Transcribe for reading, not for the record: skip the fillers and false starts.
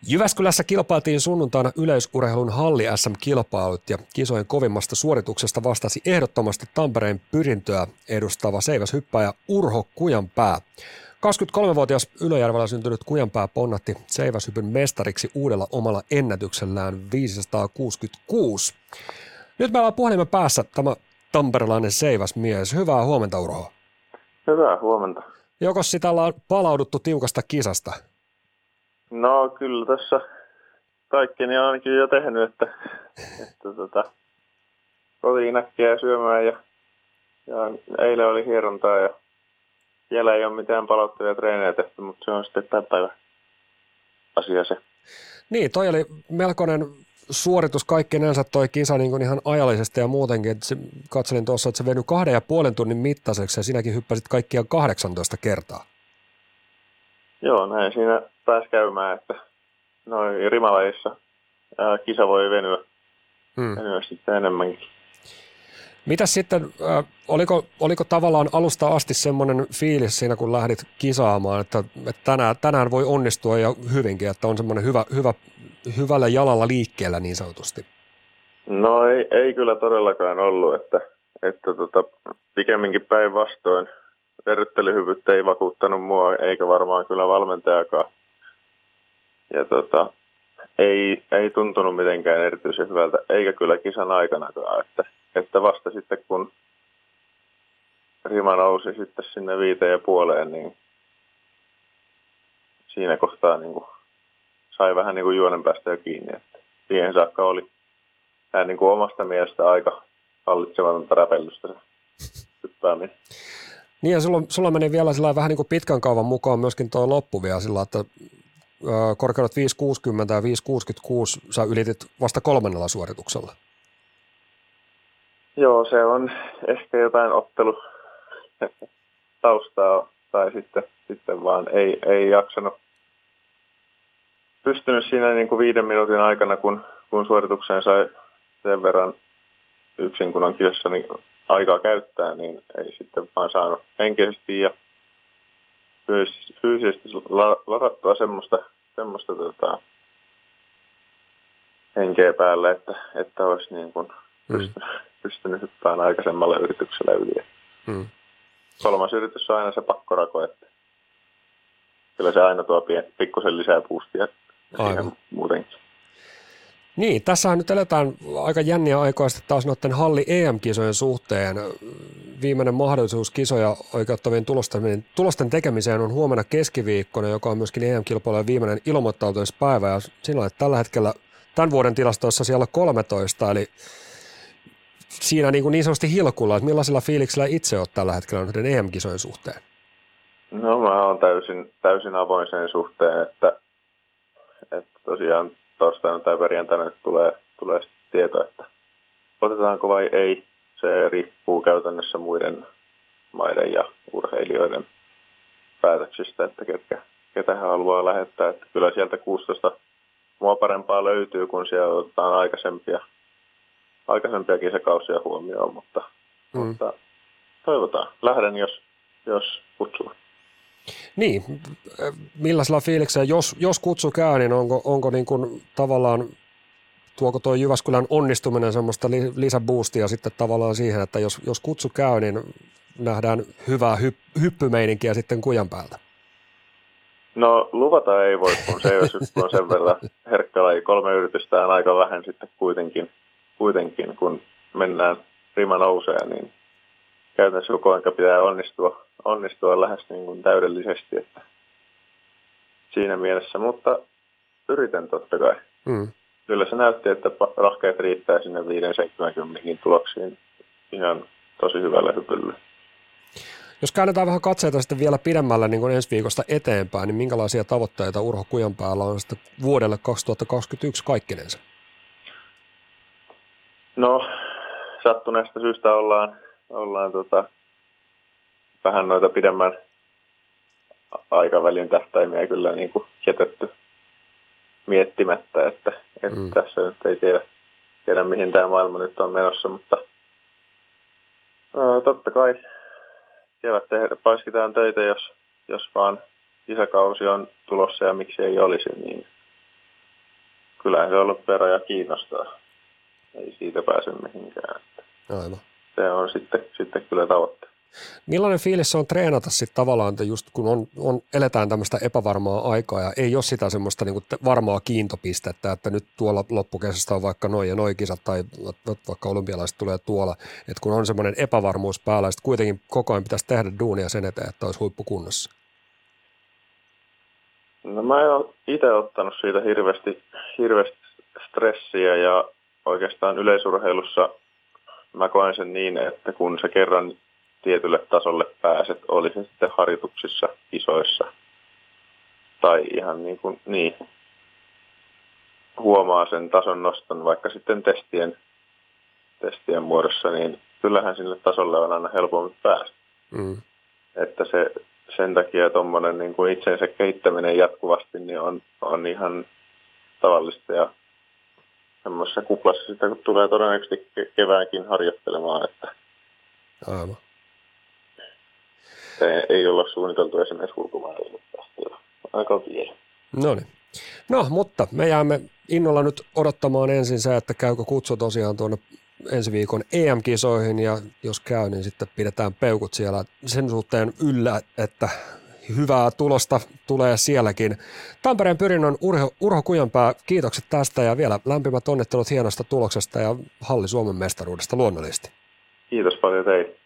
Jyväskylässä kilpailtiin sunnuntaina yleisurheilun halli SM-kilpailut ja kisojen kovimmasta suorituksesta vastasi ehdottomasti Tampereen Pyrintöä edustava seiväshyppäjä Urho Kujanpää. 23-vuotias Ylöjärvellä syntynyt Kujanpää ponnatti seiväshypyn mestariksi uudella omalla ennätyksellään 566. Nyt meillä on puhelimen päässä tämä tamperelainen seiväsmies. Hyvää huomenta, Urho. Hyvää huomenta. Jokos sitä ollaan palauduttu tiukasta kisasta? No kyllä tässä kaikkeni on ainakin jo tehnyt, että kotiin äkkiä syömään ja eilen oli hierontaa ja vielä ei ole mitään palauttavia treenejä tehty, mutta se on sitten tämän päivän asia se. Niin, toi oli melkoinen suoritus kaikkinensa toi kisa niin kuin ihan ajallisesti ja muutenkin. Katselin tuossa, että se venyi 2,5 tunnin mittaiseksi ja sinäkin hyppäsit kaikkiaan 18 kertaa. Joo, näin siinä pääsi käymään, että noin rimalajissa kisa voi venyä sitten enemmänkin. Mitäs sitten, oliko tavallaan alusta asti semmoinen fiilis siinä, kun lähdit kisaamaan, että tänään voi onnistua ja hyvinkin, että on semmoinen hyvällä jalalla liikkeellä niin sanotusti? No ei kyllä todellakaan ollut, että pikemminkin päinvastoin. Verryttelyhyvyt ei vakuuttanut mua, eikä varmaan kyllä valmentajakaan. Ja ei tuntunut mitenkään erityisen hyvältä, eikä kyllä kisan aikanakaan. Että vasta sitten kun rima nousi sitten sinne 5,5, niin siinä kohtaa niin kuin sai vähän niin kuin juonen päästä jo kiinni. Että siihen saakka oli niin kuin omasta mielestä aika hallitsematonta räpellystä se hyppääminen. Niin ja sulla meni vielä sillä vähän niin kuin pitkän kaavan mukaan myöskin tuo loppu vielä sillä, että korkeudet 5,60 ja 5,66 sä ylitit vasta 3. suorituksella. Joo, se on ehkä jotain taustaa tai sitten vaan ei jaksanut. Pystynyt siinä niin kuin 5 minuutin aikana, kun suoritukseen sai sen verran yksin kun on kisassa niin aikaa käyttää, niin ei sitten vaan saanut henkisesti ja fyysisesti ladattua semmoista henkeä päälle, että olisi niin kuin pystynyt hyppäämään aikaisemmalla yrityksellä yli. 3. yritys on aina se pakkorako, että kyllä se aina tuo pikkusen lisää boostia siihen muutenkin. Niin, tässähän nyt eletään aika jänniä aikaa sitten taas noiden halli EM-kisojen suhteen. Viimeinen mahdollisuus kisoja oikeuttavien tulosten tekemiseen on huomenna keskiviikkona, joka on myöskin EM-kilpailujen viimeinen ilmoittautumispäivä. Ja sinulla on tällä hetkellä tämän vuoden tilastoissa siellä 13, eli siinä niin sanotusti hilkulla, että millaisella fiiliksellä itse olet tällä hetkellä noiden EM-kisojen suhteen? No mä oon täysin avoin sen suhteen, että tosiaan torstaina tai perjantaina nyt tulee tieto, että otetaanko vai ei. Se riippuu käytännössä muiden maiden ja urheilijoiden päätöksistä, että ketä he haluaa lähettää. Että kyllä sieltä 16 mua parempaa löytyy, kun siellä otetaan aikaisempia kisakausia huomioon, mutta toivotaan. Lähden, jos kutsuu. Niin, millaisella fiiliksellä, jos kutsu käy, niin onko niin kuin tavallaan, tuoko tuo Jyväskylän onnistuminen semmoista lisäboostia sitten tavallaan siihen, että jos kutsu käy, niin nähdään hyvää hyppymeininkiä sitten Kujanpäältä? No luvata ei voi, kun seiväshyppy on sen verran herkkä laji. 3 yritystä on aika vähän sitten kuitenkin kun mennään rima nousee, niin käytännössä koko ajan pitää onnistua lähes niin kuin täydellisesti, että siinä mielessä, mutta yritän totta kai. Kyllä se näytti, että rahkeet riittää sinne 5-70 tuloksiin ihan tosi hyvällä hypyllä. Jos käännetään vähän katseita sitten vielä pidemmälle niin kuin ensi viikosta eteenpäin, niin minkälaisia tavoitteita Urho Kujanpäällä on sitten vuodelle 2021 kaikkinensa? No, sattuneesta syystä ollaan vähän noita pidemmän aikavälin tähtäimiä kyllä niin kuin jätetty miettimättä, että tässä nyt ei tiedä mihin tämä maailma nyt on menossa, mutta totta kai paiskitaan töitä, jos vaan kisakausi on tulossa ja miksi ei olisi, niin kyllähän se olympiaraja kiinnostaa. Ei siitä pääse mihinkään. Aivan. Se on sitten kyllä tavoite. Millainen fiilis se on treenata sitten tavallaan, että just kun eletään tämmöistä epävarmaa aikaa ja ei ole sitä semmoista niin kuin varmaa kiintopistettä, että nyt tuolla loppukesästä on vaikka noi ja noi kisat tai vaikka olympialaiset tulee tuolla, että kun on semmoinen epävarmuus päällä ja sitten kuitenkin koko ajan pitäisi tehdä duunia sen eteen, että olisi huippukunnossa. No mä en ole itse ottanut siitä hirveästi stressiä ja oikeastaan yleisurheilussa mä koen sen niin, että kun se kerran tietylle tasolle pääset, oli se sitten harjoituksissa, kisoissa tai ihan huomaa sen tason noston vaikka sitten testien muodossa, niin kyllähän sille tasolle on aina helpompi päästä. Että sen takia tuommoinen niin kuin itsensä kehittäminen jatkuvasti niin on ihan tavallista ja semmoisessa kuplassa sitä, kun tulee todennäköisesti keväänkin harjoittelemaan, että aivan. Ei olla suunniteltu esimerkiksi ulkomaille aika vielä. No, mutta me jäämme innolla nyt odottamaan ensin se, että käykö kutsu tosiaan tuonne ensi viikon EM-kisoihin ja jos käy, niin sitten pidetään peukut siellä sen suhteen yllä, että hyvää tulosta tulee sielläkin. Tampereen Pyrinnön Urho Kujanpää, kiitokset tästä ja vielä lämpimät onnittelut hienosta tuloksesta ja Halli Suomen mestaruudesta luonnollisesti. Kiitos paljon teille.